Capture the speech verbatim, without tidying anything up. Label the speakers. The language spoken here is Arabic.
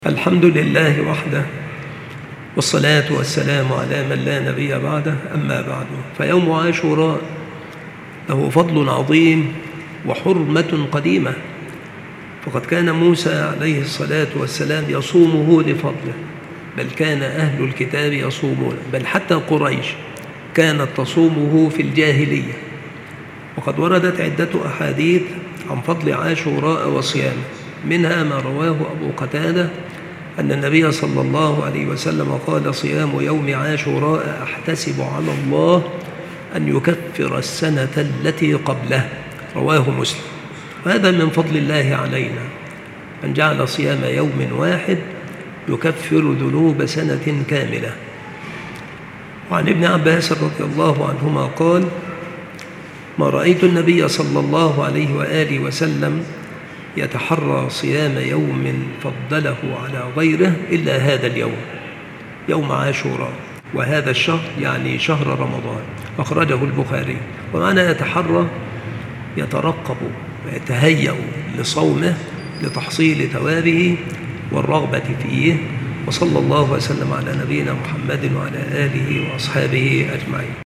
Speaker 1: الحمد لله وحده، والصلاة والسلام على من لا نبي بعده. أما بعد، فيوم عاشوراء له فضل عظيم وحرمة قديمة، فقد كان موسى عليه الصلاة والسلام يصومه لفضله، بل كان أهل الكتاب يصومون، بل حتى قريش كانت تصومه في الجاهلية. وقد وردت عدة أحاديث عن فضل عاشوراء وصيامه، منها ما رواه أبو قتادة أن النبي صلى الله عليه وسلم قال: صيام يوم عاشوراء أحتسب على الله أن يكفر السنة التي قبله، رواه مسلم. وهذا من فضل الله علينا، أن جعل صيام يوم واحد يكفر ذنوب سنة كاملة. وعن ابن عباس رضي الله عنهما قال: ما رأيت النبي صلى الله عليه وآله وسلم يتحرى صيام يوم فضله على غيره إلا هذا اليوم، يوم عاشوراء. وهذا الشهر يعني شهر رمضان، أخرجه البخاري. ومعنى يتحرى يترقب ويتهيأ لصومه لتحصيل ثوابه والرغبة فيه. وصلى الله وسلم على نبينا محمد وعلى آله وأصحابه أجمعين.